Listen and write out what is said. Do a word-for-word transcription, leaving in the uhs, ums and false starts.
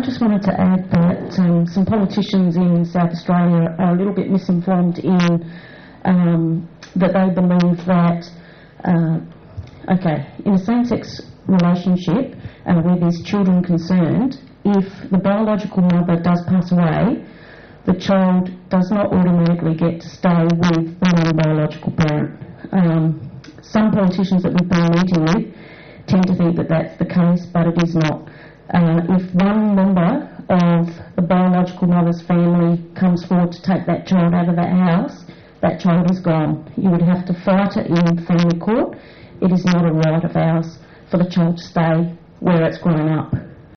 just wanted to add that um, some politicians in South Australia are a little bit misinformed in um, that they believe that, uh, okay, in a same-sex relationship and where there's children concerned, if the biological mother does pass away, the child does not automatically get to stay with the non-biological parent. Um, some politicians that we've been meeting with tend to think that that's the case, but it is not. Uh, if one member of the biological mother's family comes forward to take that child out of that house, that child is gone. You would have to fight it in family court. It is not a right of ours for the child to stay where it's grown up.